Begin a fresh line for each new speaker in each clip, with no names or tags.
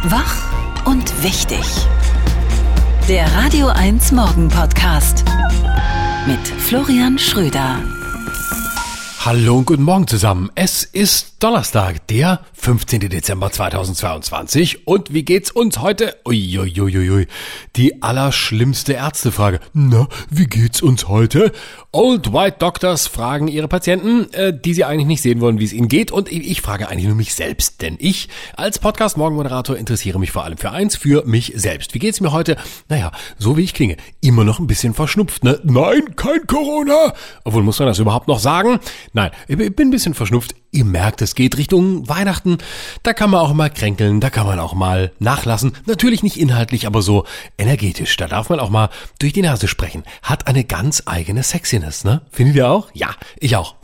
Wach und wichtig. Der Radio 1 Morgen Podcast mit Florian Schröder.
Hallo und guten Morgen zusammen. Es ist Donnerstag, der 15. Dezember 2022. Und wie geht's uns heute? Uiuiuiui. Die allerschlimmste Ärztefrage. Na, wie geht's uns heute? Old White Doctors fragen ihre Patienten, die sie eigentlich nicht sehen wollen, wie es ihnen geht. Und ich frage eigentlich nur mich selbst. Denn ich als Podcast-Morgenmoderator interessiere mich vor allem für eins, für mich selbst. Wie geht's mir heute? Naja, so wie ich klinge. Immer noch ein bisschen verschnupft, ne? Nein, kein Corona! Obwohl, muss man das überhaupt noch sagen? Nein, ich bin ein bisschen verschnupft. Ihr merkt, es geht Richtung Weihnachten. Da kann man auch mal kränkeln, da kann man auch mal nachlassen. Natürlich nicht inhaltlich, aber so energetisch. Da darf man auch mal durch die Nase sprechen. Hat eine ganz eigene Sexiness, ne? Findet ihr auch? Ja, ich auch.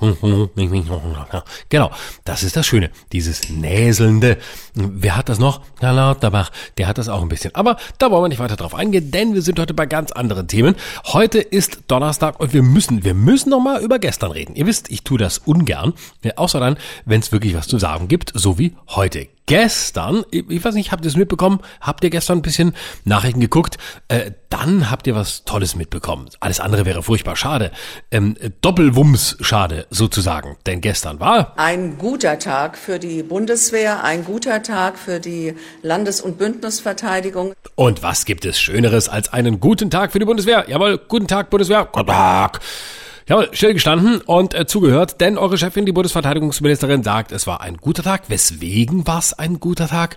Genau, das ist das Schöne. Dieses Näselnde. Wer hat das noch? Herr Lauterbach, der hat das auch ein bisschen. Aber da wollen wir nicht weiter drauf eingehen, denn wir sind heute bei ganz anderen Themen. Heute ist Donnerstag und wir müssen noch mal über gestern reden. Ihr wisst, ich tue das ungern, außer dann, wenn es wirklich was zu sagen gibt, so wie heute. Gestern, ich weiß nicht, habt ihr es mitbekommen? Habt ihr gestern ein bisschen Nachrichten geguckt? Dann habt ihr was Tolles mitbekommen. Alles andere wäre furchtbar schade. Doppelwumms schade sozusagen. Denn gestern war
ein guter Tag für die Bundeswehr, ein guter Tag für die Landes- und Bündnisverteidigung.
Und was gibt es Schöneres als einen guten Tag für die Bundeswehr? Jawohl, guten Tag Bundeswehr, guten Tag. Jawohl, still gestanden und zugehört, denn eure Chefin, die Bundesverteidigungsministerin, sagt, es war ein guter Tag. Weswegen war es ein guter Tag?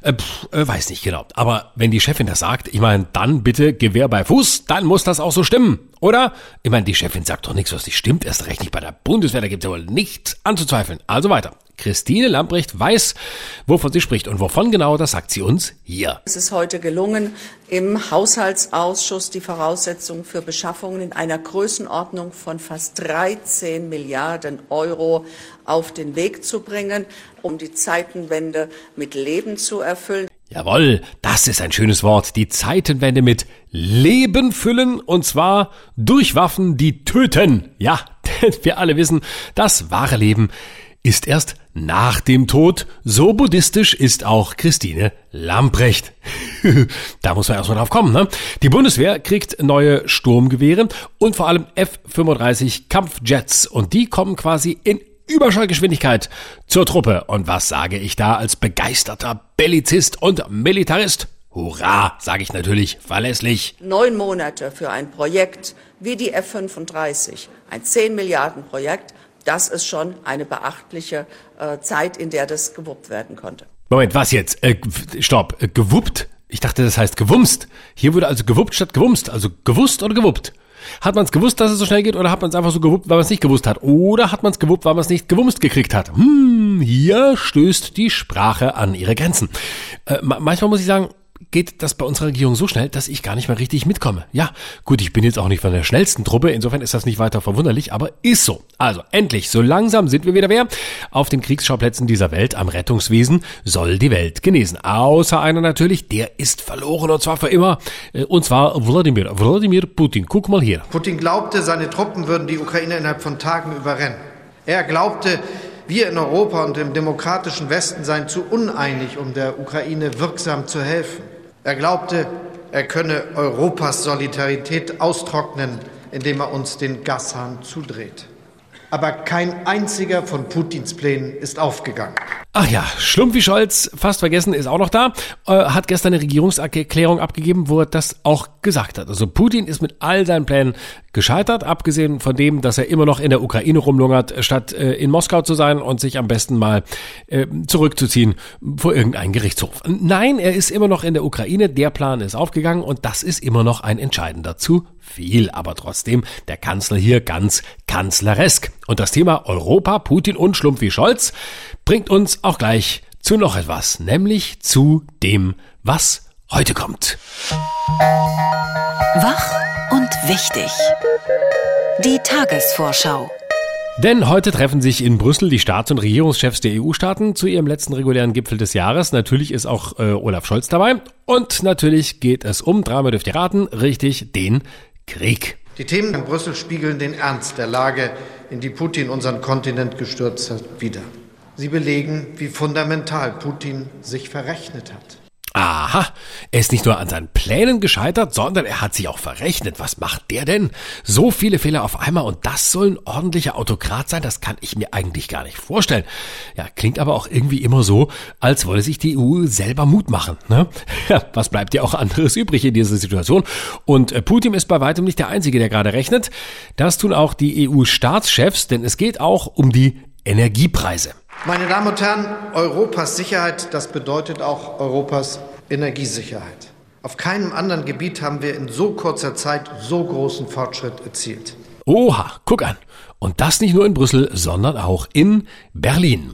Weiß nicht genau. Aber wenn die Chefin das sagt, ich meine, dann bitte Gewehr bei Fuß, dann muss das auch so stimmen, oder? Ich meine, die Chefin sagt doch nichts, was nicht stimmt, erst recht nicht bei der Bundeswehr, da gibt es ja wohl nichts anzuzweifeln. Also weiter. Christine Lambrecht weiß, wovon sie spricht und wovon genau, das sagt sie uns hier.
Es ist heute gelungen, im Haushaltsausschuss die Voraussetzungen für Beschaffungen in einer Größenordnung von fast 13 Milliarden Euro auf den Weg zu bringen, um die Zeitenwende mit Leben zu erfüllen.
Jawohl, das ist ein schönes Wort. Die Zeitenwende mit Leben füllen und zwar durch Waffen, die töten. Ja, denn wir alle wissen, das wahre Leben ist erst nach dem Tod. So buddhistisch ist auch Christine Lambrecht. Da muss man erst mal drauf kommen, ne? Die Bundeswehr kriegt neue Sturmgewehre und vor allem F-35 Kampfjets und die kommen quasi in Überschallgeschwindigkeit zur Truppe. Und was sage ich da als begeisterter Bellizist und Militarist? Hurra, sage ich natürlich, verlässlich.
9 Monate für ein Projekt wie die F-35, ein 10 Milliarden Projekt, das ist schon eine beachtliche Zeit, in der das gewuppt werden konnte.
Moment, was jetzt? Stopp, gewuppt? Ich dachte, das heißt gewumst. Hier wurde also gewuppt statt gewumst. Also gewusst oder gewuppt? Hat man es gewusst, dass es so schnell geht, oder hat man es einfach so gewuppt, weil man es nicht gewusst hat? Oder hat man es gewuppt, weil man es nicht gewumst gekriegt hat? Hier stößt die Sprache an ihre Grenzen. Manchmal muss ich sagen, geht das bei unserer Regierung so schnell, dass ich gar nicht mehr richtig mitkomme. Ja, gut, ich bin jetzt auch nicht von der schnellsten Truppe, insofern ist das nicht weiter verwunderlich, aber ist so. Also endlich, so langsam sind wir wieder wer. Auf den Kriegsschauplätzen dieser Welt, am Rettungswesen, soll die Welt genesen. Außer einer natürlich, der ist verloren und zwar für immer. Und zwar Wladimir Putin. Guck mal hier.
Putin glaubte, seine Truppen würden die Ukraine innerhalb von Tagen überrennen. Er glaubte, wir in Europa und im demokratischen Westen seien zu uneinig, um der Ukraine wirksam zu helfen. Er glaubte, er könne Europas Solidarität austrocknen, indem er uns den Gashahn zudreht. Aber kein einziger von Putins Plänen ist aufgegangen.
Ach ja, Schlumpfi Scholz, fast vergessen, ist auch noch da, hat gestern eine Regierungserklärung abgegeben, wo er das auch gesagt hat. Also Putin ist mit all seinen Plänen gescheitert, abgesehen von dem, dass er immer noch in der Ukraine rumlungert, statt in Moskau zu sein und sich am besten mal zurückzuziehen vor irgendeinen Gerichtshof. Nein, er ist immer noch in der Ukraine, der Plan ist aufgegangen und das ist immer noch ein entscheidender zu viel. Aber trotzdem, der Kanzler hier ganz kanzleresk. Und das Thema Europa, Putin und Schlumpfi Scholz bringt uns auch gleich zu noch etwas, nämlich zu dem, was heute kommt.
Wach und wichtig. Die Tagesvorschau.
Denn heute treffen sich in Brüssel die Staats- und Regierungschefs der EU-Staaten zu ihrem letzten regulären Gipfel des Jahres. Natürlich ist auch Olaf Scholz dabei. Und natürlich geht es um, dreimal dürft ihr raten, richtig, den Krieg.
Die Themen in Brüssel spiegeln den Ernst der Lage, in die Putin unseren Kontinent gestürzt hat, wider. Sie belegen, wie fundamental Putin sich verrechnet hat.
Aha, er ist nicht nur an seinen Plänen gescheitert, sondern er hat sich auch verrechnet. Was macht der denn? So viele Fehler auf einmal und das soll ein ordentlicher Autokrat sein? Das kann ich mir eigentlich gar nicht vorstellen. Ja, klingt aber auch irgendwie immer so, als wolle sich die EU selber Mut machen, ne? Ja, was bleibt ja auch anderes übrig in dieser Situation? Und Putin ist bei weitem nicht der Einzige, der gerade rechnet. Das tun auch die EU-Staatschefs, denn es geht auch um die Energiepreise.
Meine Damen und Herren, Europas Sicherheit, das bedeutet auch Europas Energiesicherheit. Auf keinem anderen Gebiet haben wir in so kurzer Zeit so großen Fortschritt erzielt.
Oha, guck an. Und das nicht nur in Brüssel, sondern auch in Berlin.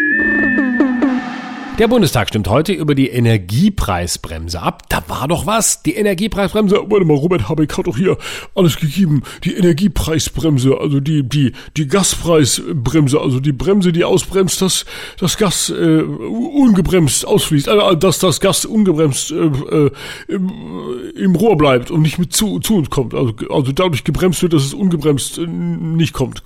Der Bundestag stimmt heute über die Energiepreisbremse ab. Da war doch was, die Energiepreisbremse. Warte mal, Robert Habeck hat doch hier alles gegeben. Die Energiepreisbremse, also die Gaspreisbremse, also die Bremse, die ausbremst, dass das Gas ungebremst ausfließt, dass das Gas ungebremst im Rohr bleibt und nicht mit zu uns kommt. Also dadurch gebremst wird, dass es ungebremst nicht kommt.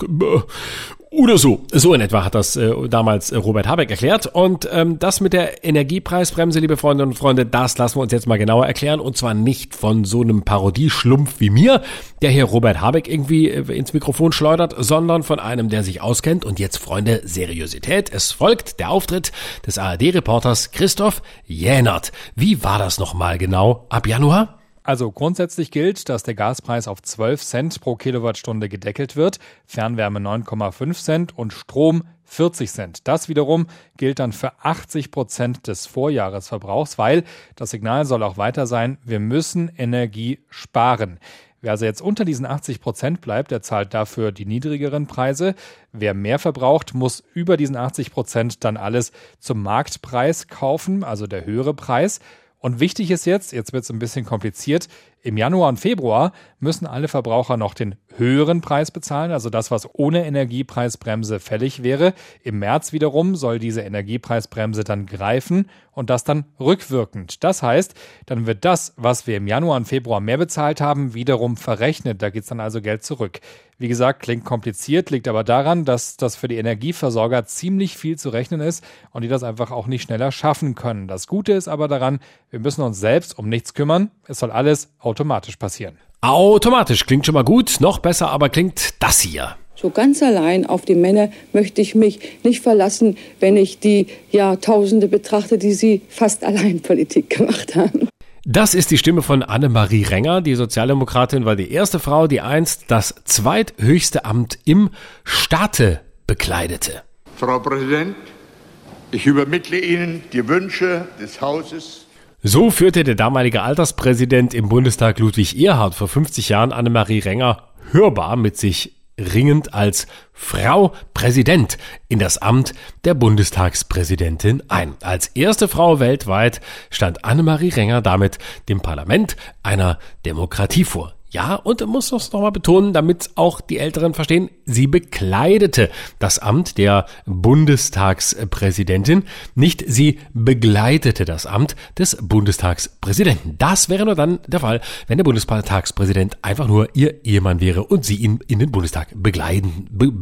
Oder so. So in etwa hat das damals Robert Habeck erklärt. Und das mit der Energiepreisbremse, liebe Freundinnen und Freunde, das lassen wir uns jetzt mal genauer erklären. Und zwar nicht von so einem Parodieschlumpf wie mir, der hier Robert Habeck irgendwie ins Mikrofon schleudert, sondern von einem, der sich auskennt. Und jetzt, Freunde, Seriosität. Es folgt der Auftritt des ARD-Reporters Christoph Jähnert. Wie war das nochmal genau ab Januar?
Also grundsätzlich gilt, dass der Gaspreis auf 12 Cent pro Kilowattstunde gedeckelt wird, Fernwärme 9,5 Cent und Strom 40 Cent. Das wiederum gilt dann für 80% des Vorjahresverbrauchs, weil das Signal soll auch weiter sein, wir müssen Energie sparen. Wer also jetzt unter diesen 80% bleibt, der zahlt dafür die niedrigeren Preise. Wer mehr verbraucht, muss über diesen 80% dann alles zum Marktpreis kaufen, also der höhere Preis. Und wichtig ist jetzt wird es ein bisschen kompliziert, im Januar und Februar müssen alle Verbraucher noch den höheren Preis bezahlen, also das, was ohne Energiepreisbremse fällig wäre. Im März wiederum soll diese Energiepreisbremse dann greifen und das dann rückwirkend. Das heißt, dann wird das, was wir im Januar und Februar mehr bezahlt haben, wiederum verrechnet. Da geht es dann also Geld zurück. Wie gesagt, klingt kompliziert, liegt aber daran, dass das für die Energieversorger ziemlich viel zu rechnen ist und die das einfach auch nicht schneller schaffen können. Das Gute ist aber daran, wir müssen uns selbst um nichts kümmern. Es soll alles automatisch passieren.
Automatisch klingt schon mal gut, noch besser aber klingt das hier.
So ganz allein auf die Männer möchte ich mich nicht verlassen, wenn ich die Jahrtausende betrachte, die sie fast allein Politik gemacht haben.
Das ist die Stimme von Annemarie Renger, die Sozialdemokratin, war die erste Frau, die einst das zweithöchste Amt im Staate bekleidete.
Frau Präsident, ich übermittle Ihnen die Wünsche des Hauses.
So führte der damalige Alterspräsident im Bundestag Ludwig Erhard vor 50 Jahren Annemarie Renger hörbar mit sich ringend als Frau Präsident in das Amt der Bundestagspräsidentin ein. Als erste Frau weltweit stand Annemarie Renger damit dem Parlament einer Demokratie vor. Ja, und muss das nochmal betonen, damit auch die Älteren verstehen, sie bekleidete das Amt der Bundestagspräsidentin, nicht sie begleitete das Amt des Bundestagspräsidenten. Das wäre nur dann der Fall, wenn der Bundestagspräsident einfach nur ihr Ehemann wäre und sie ihn in den Bundestag begleiten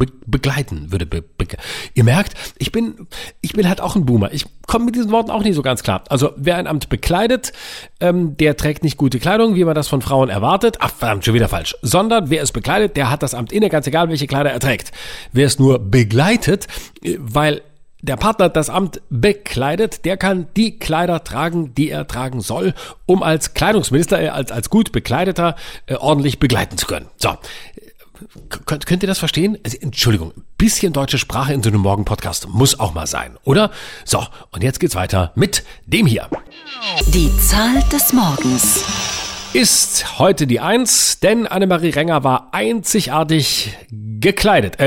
würde. Ihr merkt, ich bin halt auch ein Boomer. Ich komme mit diesen Worten auch nicht so ganz klar. Also wer ein Amt bekleidet, der trägt nicht gute Kleidung, wie man das von Frauen erwartet. Ach, verdammt, schon wieder falsch. Sondern wer es bekleidet, der hat das Amt inne, ganz egal, welche Kleider er trägt. Wer es nur begleitet, weil der Partner das Amt bekleidet, der kann die Kleider tragen, die er tragen soll, um als Kleidungsminister, als gut bekleideter, ordentlich begleiten zu können. So. Könnt ihr das verstehen? Also, Entschuldigung, ein bisschen deutsche Sprache in so einem Morgen-Podcast muss auch mal sein, oder? So, und jetzt geht's weiter mit dem hier.
Die Zahl des Morgens
Ist heute die 1, denn Annemarie Renger war einzigartig bekleidet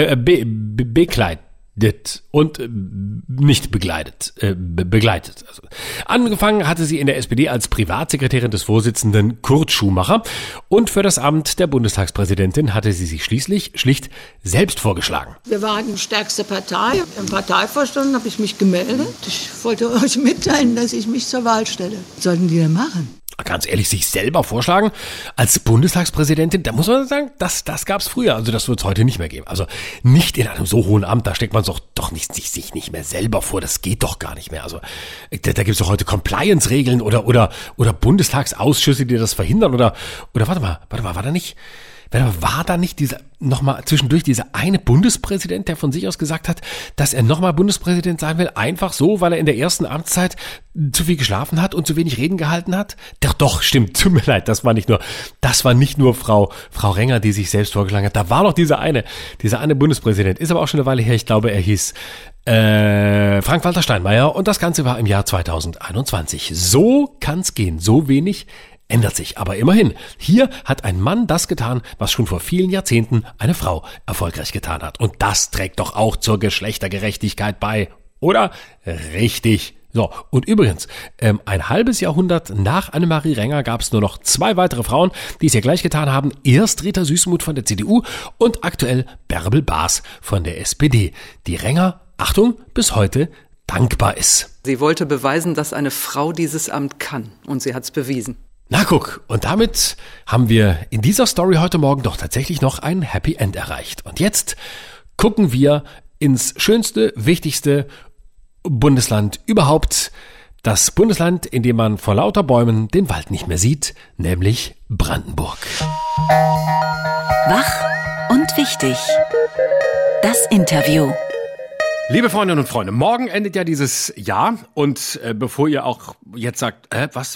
und nicht begleitet. Also, angefangen hatte sie in der SPD als Privatsekretärin des Vorsitzenden Kurt Schumacher und für das Amt der Bundestagspräsidentin hatte sie sich schließlich schlicht selbst vorgeschlagen.
Wir waren die stärkste Partei. Im Parteivorstand habe ich mich gemeldet. Ich wollte euch mitteilen, dass ich mich zur Wahl stelle. Was sollten die denn machen?
ganz ehrlich, sich selber vorschlagen als Bundestagspräsidentin, da muss man sagen, das gab's früher, also das wird's heute nicht mehr geben. Also nicht in einem so hohen Amt, da steckt man doch nicht sich nicht mehr selber vor, das geht doch gar nicht mehr. Also da gibt's doch heute Compliance-Regeln oder Bundestagsausschüsse, die das verhindern oder warte mal, war da nicht nochmal zwischendurch dieser eine Bundespräsident, der von sich aus gesagt hat, dass er nochmal Bundespräsident sein will, einfach so, weil er in der ersten Amtszeit zu viel geschlafen hat und zu wenig Reden gehalten hat? Doch, stimmt, tut mir leid, das war nicht nur Frau Renger, die sich selbst vorgeschlagen hat. Da war noch dieser eine Bundespräsident, ist aber auch schon eine Weile her, ich glaube, er hieß Frank-Walter Steinmeier und das Ganze war im Jahr 2021. So kann's gehen, so wenig ändert sich, aber immerhin. Hier hat ein Mann das getan, was schon vor vielen Jahrzehnten eine Frau erfolgreich getan hat. Und das trägt doch auch zur Geschlechtergerechtigkeit bei, oder? Richtig. So, und übrigens, ein halbes Jahrhundert nach Annemarie Renger gab es nur noch 2 weitere Frauen, die es ihr gleich getan haben. Erst Rita Süßmuth von der CDU und aktuell Bärbel Baas von der SPD. Die Renger, Achtung, bis heute dankbar ist.
Sie wollte beweisen, dass eine Frau dieses Amt kann. Und sie hat's bewiesen.
Na guck, und damit haben wir in dieser Story heute Morgen doch tatsächlich noch ein Happy End erreicht. Und jetzt gucken wir ins schönste, wichtigste Bundesland überhaupt. Das Bundesland, in dem man vor lauter Bäumen den Wald nicht mehr sieht, nämlich Brandenburg.
Wach und wichtig. Das Interview.
Liebe Freundinnen und Freunde, morgen endet ja dieses Jahr und bevor ihr auch jetzt sagt,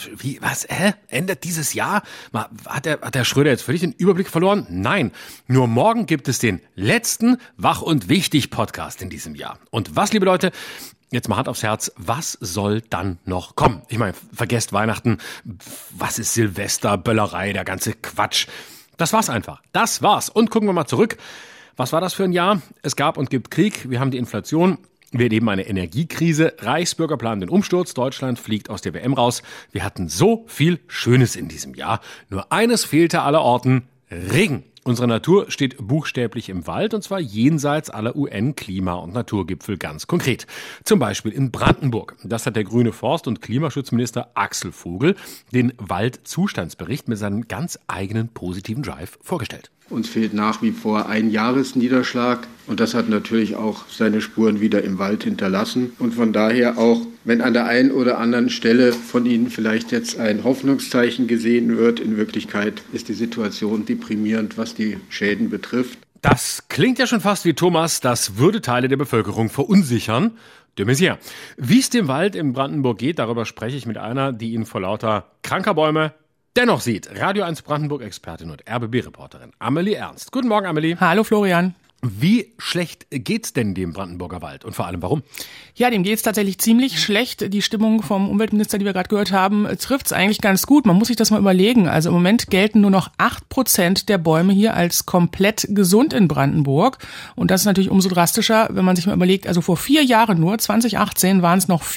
endet dieses Jahr? Hat der Schröder jetzt völlig den Überblick verloren? Nein, nur morgen gibt es den letzten Wach und Wichtig Podcast in diesem Jahr. Und was, liebe Leute, jetzt mal Hand aufs Herz, was soll dann noch kommen? Ich meine, vergesst Weihnachten, was ist Silvester, Böllerei, der ganze Quatsch. Das war's einfach, das war's. Und gucken wir mal zurück. Was war das für ein Jahr? Es gab und gibt Krieg, wir haben die Inflation, wir erleben eine Energiekrise, Reichsbürger planen den Umsturz, Deutschland fliegt aus der WM raus. Wir hatten so viel Schönes in diesem Jahr. Nur eines fehlte allerorten, Regen. Unsere Natur steht buchstäblich im Wald und zwar jenseits aller UN-Klima- und Naturgipfel ganz konkret. Zum Beispiel in Brandenburg. Das hat der grüne Forst- und Klimaschutzminister Axel Vogel den Waldzustandsbericht mit seinem ganz eigenen positiven Drive vorgestellt.
Uns fehlt nach wie vor ein Jahresniederschlag und das hat natürlich auch seine Spuren wieder im Wald hinterlassen. Und von daher auch, wenn an der einen oder anderen Stelle von Ihnen vielleicht jetzt ein Hoffnungszeichen gesehen wird, in Wirklichkeit ist die Situation deprimierend, was die Schäden betrifft.
Das klingt ja schon fast wie Thomas, das würde Teile der Bevölkerung verunsichern. De Maizière. Wie es dem Wald in Brandenburg geht, darüber spreche ich mit einer, die ihn vor lauter kranker Bäume dennoch sieht. Radio 1 Brandenburg-Expertin und RBB-Reporterin Amelie Ernst. Guten Morgen, Amelie.
Hallo, Florian.
Wie schlecht geht's denn dem Brandenburger Wald und vor allem warum?
Ja, dem geht's tatsächlich ziemlich schlecht. Die Stimmung vom Umweltminister, die wir gerade gehört haben, trifft's eigentlich ganz gut. Man muss sich das mal überlegen. Also im Moment gelten nur noch 8% der Bäume hier als komplett gesund in Brandenburg. Und das ist natürlich umso drastischer, wenn man sich mal überlegt, also vor 4 Jahren nur, 2018, waren es noch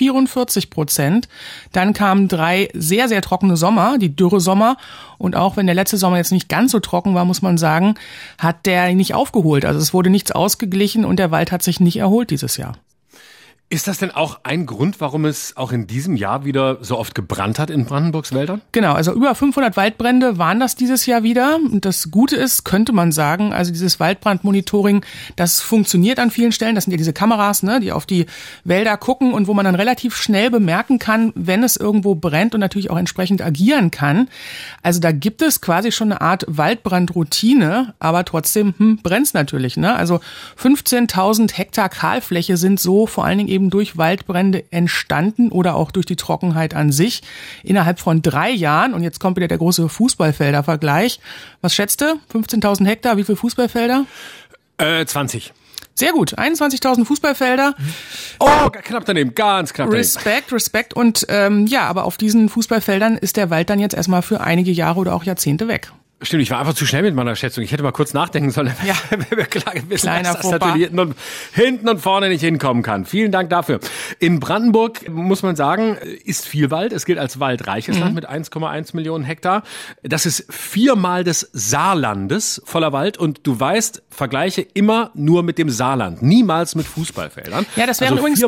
44%. Dann kamen 3 sehr, sehr trockene Sommer, die Dürresommer. Und auch wenn der letzte Sommer jetzt nicht ganz so trocken war, muss man sagen, hat der nicht aufgeholt. Also es wurde nichts ausgeglichen und der Wald hat sich nicht erholt dieses Jahr.
Ist das denn auch ein Grund, warum es auch in diesem Jahr wieder so oft gebrannt hat in Brandenburgs Wäldern?
Genau, also über 500 Waldbrände waren das dieses Jahr wieder. Und das Gute ist, könnte man sagen, also dieses Waldbrandmonitoring, das funktioniert an vielen Stellen. Das sind ja diese Kameras, ne, die auf die Wälder gucken und wo man dann relativ schnell bemerken kann, wenn es irgendwo brennt und natürlich auch entsprechend agieren kann. Also da gibt es quasi schon eine Art Waldbrandroutine, aber trotzdem brennt's natürlich, ne? Also 15.000 Hektar Kahlfläche sind so vor allen Dingen eben durch Waldbrände entstanden oder auch durch die Trockenheit an sich innerhalb von 3 Jahren. Und jetzt kommt wieder der große Fußballfelder-Vergleich. Was schätzt du? 15.000 Hektar, wie viele Fußballfelder?
20.
Sehr gut, 21.000 Fußballfelder.
Oh, knapp daneben, ganz knapp daneben.
Respekt. Und ja, aber auf diesen Fußballfeldern ist der Wald dann jetzt erstmal für einige Jahre oder auch Jahrzehnte weg.
Stimmt, ich war einfach zu schnell mit meiner Schätzung. Ich hätte mal kurz nachdenken sollen.
Ja.
Wenn wir klar wissen,
Kleiner
dass das natürlich hinten und vorne nicht hinkommen kann. Vielen Dank dafür. In Brandenburg, muss man sagen, ist viel Wald. Es gilt als waldreiches Land mit 1,1 Millionen Hektar. Das ist 4-mal des Saarlandes voller Wald. Und du weißt, Vergleiche immer nur mit dem Saarland. Niemals mit Fußballfeldern.
Ja, das wären
also
übrigens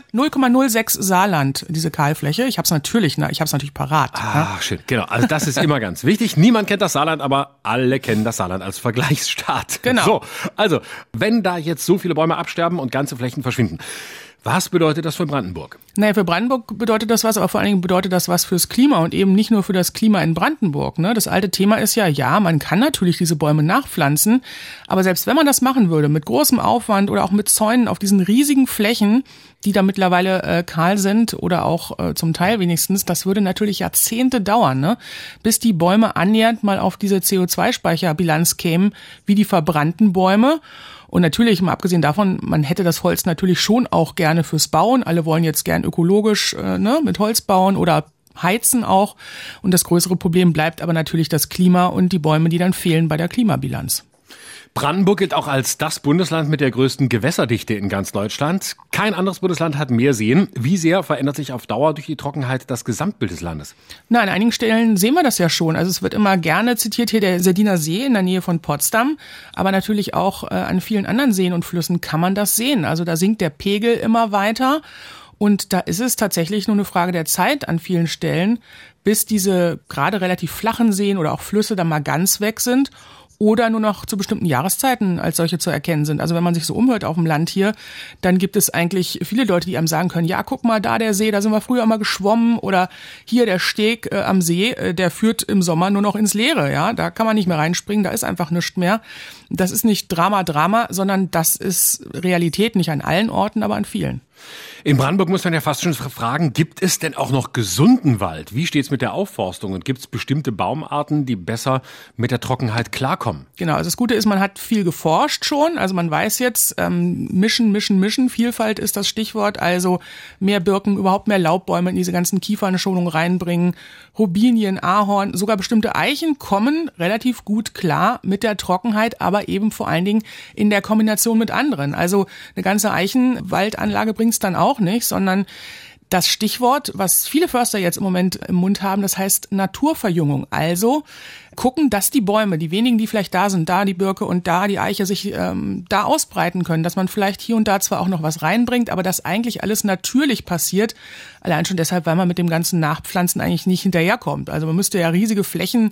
0,06 Saarland, diese Kahlfläche. Ich hab's natürlich parat.
Ah, schön. Genau. Also das ist immer ganz wichtig. Niemand kennt das Saarland, aber alle kennen das Saarland als Vergleichsstaat.
Genau.
So, also, wenn da jetzt so viele Bäume absterben und ganze Flächen verschwinden, was bedeutet das für Brandenburg?
Naja, für Brandenburg bedeutet das was, aber vor allen Dingen bedeutet das was fürs Klima und eben nicht nur für das Klima in Brandenburg. Ne? Das alte Thema ist ja, man kann natürlich diese Bäume nachpflanzen, aber selbst wenn man das machen würde, mit großem Aufwand oder auch mit Zäunen auf diesen riesigen Flächen, die da mittlerweile kahl sind oder auch zum Teil wenigstens, das würde natürlich Jahrzehnte dauern, ne? Bis die Bäume annähernd mal auf diese CO2-Speicherbilanz kämen, wie die verbrannten Bäume. Und natürlich, mal abgesehen davon, man hätte das Holz natürlich schon auch gerne fürs Bauen. Alle wollen jetzt gern ökologisch mit Holz bauen oder heizen auch. Und das größere Problem bleibt aber natürlich das Klima und die Bäume, die dann fehlen bei der Klimabilanz.
Brandenburg gilt auch als das Bundesland mit der größten Gewässerdichte in ganz Deutschland. Kein anderes Bundesland hat mehr Seen. Wie sehr verändert sich auf Dauer durch die Trockenheit das Gesamtbild des Landes?
Na, an einigen Stellen sehen wir das ja schon. Also es wird immer gerne zitiert hier der Sardiner See in der Nähe von Potsdam. Aber natürlich auch an vielen anderen Seen und Flüssen kann man das sehen. Also da sinkt der Pegel immer weiter. Und da ist es tatsächlich nur eine Frage der Zeit an vielen Stellen, bis diese gerade relativ flachen Seen oder auch Flüsse dann mal ganz weg sind oder nur noch zu bestimmten Jahreszeiten als solche zu erkennen sind. Also wenn man sich so umhört auf dem Land hier, dann gibt es eigentlich viele Leute, die einem sagen können, ja, guck mal, da der See, da sind wir früher mal geschwommen, oder hier der Steg am See, der führt im Sommer nur noch ins Leere, ja, da kann man nicht mehr reinspringen, da ist einfach nichts mehr. Das ist nicht Drama, sondern das ist Realität, nicht an allen Orten, aber an vielen.
In Brandenburg muss man ja fast schon fragen, gibt es denn auch noch gesunden Wald? Wie steht's mit der Aufforstung? Und gibt es bestimmte Baumarten, die besser mit der Trockenheit klarkommen?
Genau, also das Gute ist, man hat viel geforscht schon. Also man weiß jetzt, mischen. Vielfalt ist das Stichwort. Also mehr Birken, überhaupt mehr Laubbäume in diese ganzen Kiefernschonungen reinbringen. Robinien, Ahorn, sogar bestimmte Eichen kommen relativ gut klar mit der Trockenheit, aber eben vor allen Dingen in der Kombination mit anderen. Also eine ganze Eichenwaldanlage bringt's dann auch nicht, sondern das Stichwort, was viele Förster jetzt im Moment im Mund haben, das heißt Naturverjüngung. Also gucken, dass die Bäume, die wenigen, die vielleicht da sind, da die Birke und da die Eiche, sich da ausbreiten können, dass man vielleicht hier und da zwar auch noch was reinbringt, aber dass eigentlich alles natürlich passiert, allein schon deshalb, weil man mit dem ganzen Nachpflanzen eigentlich nicht hinterherkommt. Also man müsste ja riesige Flächen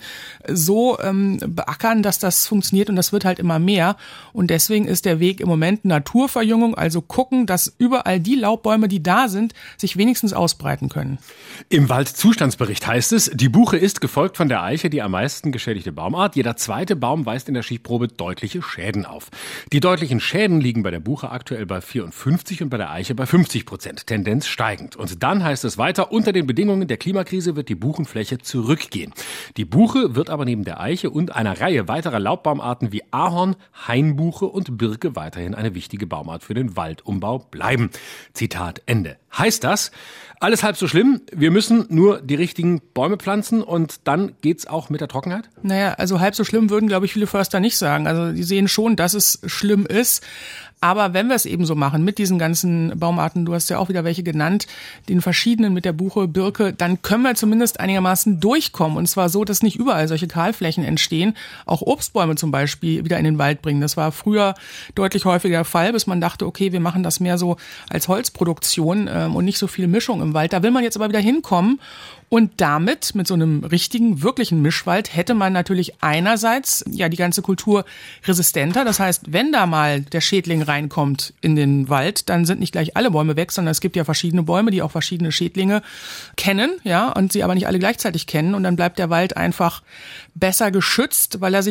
so beackern, dass das funktioniert, und das wird halt immer mehr, und deswegen ist der Weg im Moment Naturverjüngung, also gucken, dass überall die Laubbäume, die da sind, sich wenigstens ausbreiten können.
Im Waldzustandsbericht heißt es, die Buche ist gefolgt von der Eiche die am meisten geschädigte Baumart. Jeder zweite Baum weist in der Stichprobe deutliche Schäden auf. Die deutlichen Schäden liegen bei der Buche aktuell bei 54 und bei der Eiche bei 50%, Tendenz steigend. Und dann heißt es weiter, unter den Bedingungen der Klimakrise wird die Buchenfläche zurückgehen. Die Buche wird aber neben der Eiche und einer Reihe weiterer Laubbaumarten wie Ahorn, Hainbuche und Birke weiterhin eine wichtige Baumart für den Waldumbau bleiben. Zitat Ende. Heißt das, alles halb so schlimm, wir müssen nur die richtigen Bäume pflanzen und dann geht's auch mit der Trockenheit?
Naja, also halb so schlimm würden, glaube ich, viele Förster nicht sagen. Also die sehen schon, dass es schlimm ist. Aber wenn wir es eben so machen, mit diesen ganzen Baumarten, du hast ja auch wieder welche genannt, den verschiedenen mit der Buche, Birke, dann können wir zumindest einigermaßen durchkommen. Und zwar so, dass nicht überall solche Kahlflächen entstehen. Auch Obstbäume zum Beispiel wieder in den Wald bringen. Das war früher deutlich häufiger der Fall, bis man dachte, okay, wir machen das mehr so als Holzproduktion und nicht so viel Mischung im Wald. Da will man jetzt aber wieder hinkommen. Und damit, mit so einem richtigen, wirklichen Mischwald, hätte man natürlich einerseits ja die ganze Kultur resistenter. Das heißt, wenn da mal der Schädling reinkommt in den Wald, dann sind nicht gleich alle Bäume weg, sondern es gibt ja verschiedene Bäume, die auch verschiedene Schädlinge kennen, ja, und sie aber nicht alle gleichzeitig kennen. Und dann bleibt der Wald einfach besser geschützt, weil er sich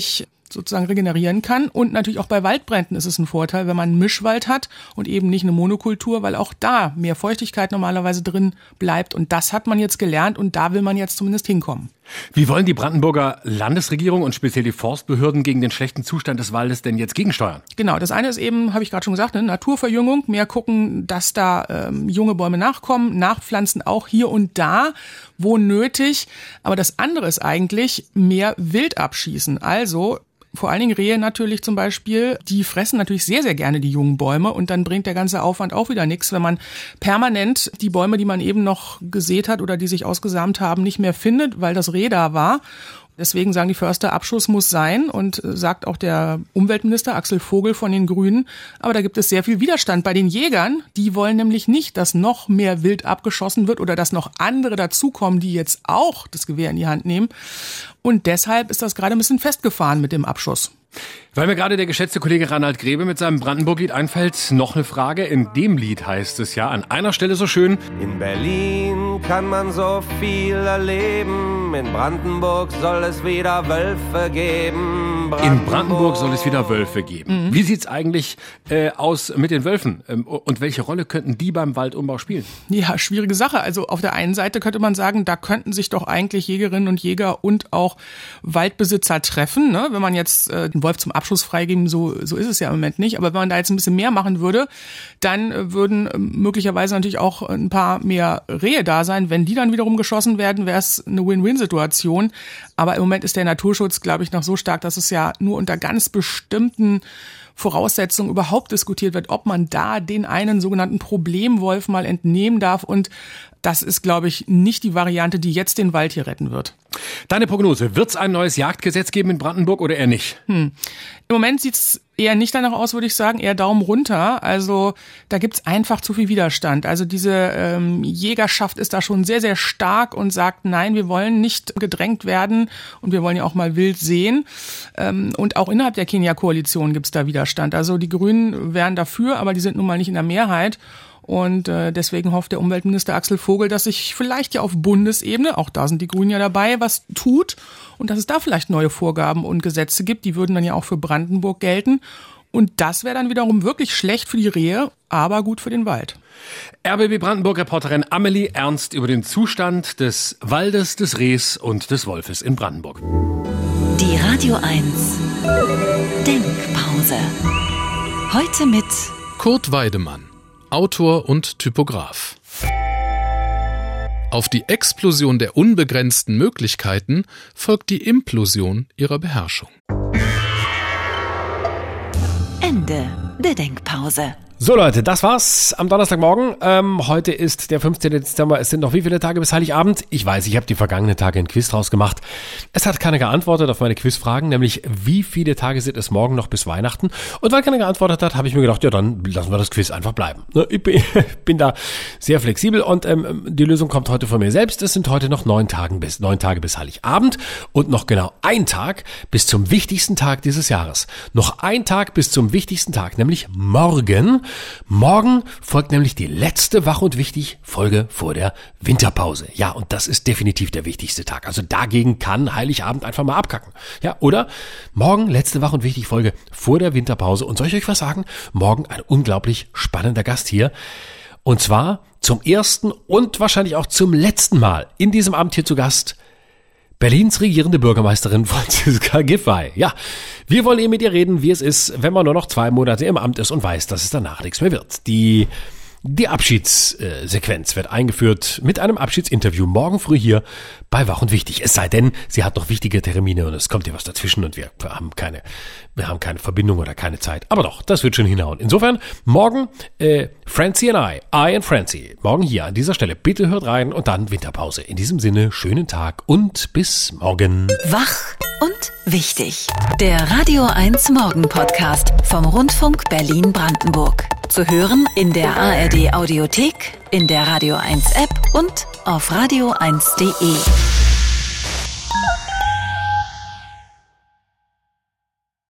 sozusagen regenerieren kann. Und natürlich auch bei Waldbränden ist es ein Vorteil, wenn man einen Mischwald hat und eben nicht eine Monokultur, weil auch da mehr Feuchtigkeit normalerweise drin bleibt. Und das hat man jetzt gelernt und da will man jetzt zumindest hinkommen.
Wie wollen die Brandenburger Landesregierung und speziell die Forstbehörden gegen den schlechten Zustand des Waldes denn jetzt gegensteuern?
Genau, das eine ist eben, habe ich gerade schon gesagt, Naturverjüngung, mehr gucken, dass da junge Bäume nachkommen, nachpflanzen auch hier und da, wo nötig. Aber das andere ist eigentlich mehr Wild abschießen. Also vor allen Dingen Rehe natürlich zum Beispiel, die fressen natürlich sehr, sehr gerne die jungen Bäume und dann bringt der ganze Aufwand auch wieder nichts, wenn man permanent die Bäume, die man eben noch gesät hat oder die sich ausgesamt haben, nicht mehr findet, weil das Reh da war. Deswegen sagen die Förster, Abschuss muss sein und sagt auch der Umweltminister Axel Vogel von den Grünen. Aber da gibt es sehr viel Widerstand bei den Jägern. Die wollen nämlich nicht, dass noch mehr Wild abgeschossen wird oder dass noch andere dazukommen, die jetzt auch das Gewehr in die Hand nehmen. Und deshalb ist das gerade ein bisschen festgefahren mit dem Abschuss.
Weil mir gerade der geschätzte Kollege Reinhard Grebe mit seinem Brandenburg-Lied einfällt, noch eine Frage. In dem Lied heißt es ja an einer Stelle so schön:
In Berlin kann man so viel erleben, in Brandenburg soll es wieder Wölfe geben.
In Brandenburg soll es wieder Wölfe geben. Wie sieht's eigentlich aus mit den Wölfen? Und welche Rolle könnten die beim Waldumbau spielen?
Ja, schwierige Sache. Also auf der einen Seite könnte man sagen, da könnten sich doch eigentlich Jägerinnen und Jäger und auch Waldbesitzer treffen, ne? Wenn man jetzt den Wolf zum Abschuss freigeben, so ist es ja im Moment nicht. Aber wenn man da jetzt ein bisschen mehr machen würde, dann würden möglicherweise natürlich auch ein paar mehr Rehe da sein. Wenn die dann wiederum geschossen werden, wäre es eine Win-Win-Situation. Aber im Moment ist der Naturschutz, glaube ich, noch so stark, dass es ja nur unter ganz bestimmten Voraussetzungen überhaupt diskutiert wird, ob man da den einen sogenannten Problemwolf mal entnehmen darf. Und das ist, glaube ich, nicht die Variante, die jetzt den Wald hier retten wird.
Deine Prognose, wird es ein neues Jagdgesetz geben in Brandenburg oder eher nicht?
Im Moment sieht es eher nicht danach aus, würde ich sagen, eher Daumen runter. Also da gibt's einfach zu viel Widerstand. Also diese Jägerschaft ist da schon sehr, sehr stark und sagt, nein, wir wollen nicht gedrängt werden und wir wollen ja auch mal wild sehen. Und auch innerhalb der Kenia-Koalition gibt's da Widerstand. Also die Grünen wären dafür, aber die sind nun mal nicht in der Mehrheit. Und deswegen hofft der Umweltminister Axel Vogel, dass sich vielleicht ja auf Bundesebene, auch da sind die Grünen ja dabei, was tut und dass es da vielleicht neue Vorgaben und Gesetze gibt. Die würden dann ja auch für Brandenburg gelten. Und das wäre dann wiederum wirklich schlecht für die Rehe, aber gut für den Wald.
RBB Brandenburg-Reporterin Amelie Ernst über den Zustand des Waldes, des Rehs und des Wolfes in Brandenburg.
Die Radio 1 Denkpause. Heute mit
Kurt Weidemann, Autor und Typograf. Auf die Explosion der unbegrenzten Möglichkeiten folgt die Implosion ihrer Beherrschung.
Ende der Denkpause.
So Leute, das war's am Donnerstagmorgen. Heute ist der 15. Dezember. Es sind noch wie viele Tage bis Heiligabend? Ich weiß, ich habe die vergangenen Tage ein Quiz draus gemacht. Es hat keiner geantwortet auf meine Quizfragen, nämlich wie viele Tage sind es morgen noch bis Weihnachten? Und weil keiner geantwortet hat, habe ich mir gedacht, ja dann lassen wir das Quiz einfach bleiben. Ich bin da sehr flexibel und die Lösung kommt heute von mir selbst. Es sind heute noch 9 Tage bis Heiligabend und noch genau ein Tag bis zum wichtigsten Tag dieses Jahres. Noch ein Tag bis zum wichtigsten Tag, nämlich morgen. Morgen folgt nämlich die letzte Wach und wichtig Folge vor der Winterpause. Ja, und das ist definitiv der wichtigste Tag. Also dagegen kann Heiligabend einfach mal abkacken. Ja, oder morgen letzte Wach und wichtig Folge vor der Winterpause. Und soll ich euch was sagen? Morgen ein unglaublich spannender Gast hier. Und zwar zum ersten und wahrscheinlich auch zum letzten Mal in diesem Amt hier zu Gast Berlins regierende Bürgermeisterin Franziska Giffey. Ja, wir wollen mit ihr reden, wie es ist, wenn man nur noch 2 Monate im Amt ist und weiß, dass es danach nichts mehr wird. Die Abschiedssequenz wird eingeführt mit einem Abschiedsinterview morgen früh hier bei Wach und Wichtig. Es sei denn, sie hat noch wichtige Termine und es kommt ihr was dazwischen und wir haben keine Verbindung oder keine Zeit. Aber doch, das wird schon hinhauen. Insofern, morgen Francie and I and Francie. Morgen hier an dieser Stelle. Bitte hört rein und dann Winterpause. In diesem Sinne, schönen Tag und bis morgen.
Wach und Wichtig. Der Radio 1 Morgen Podcast vom Rundfunk Berlin-Brandenburg. Zu hören in der ARD Audiothek, in der Radio 1 App und auf radio1.de.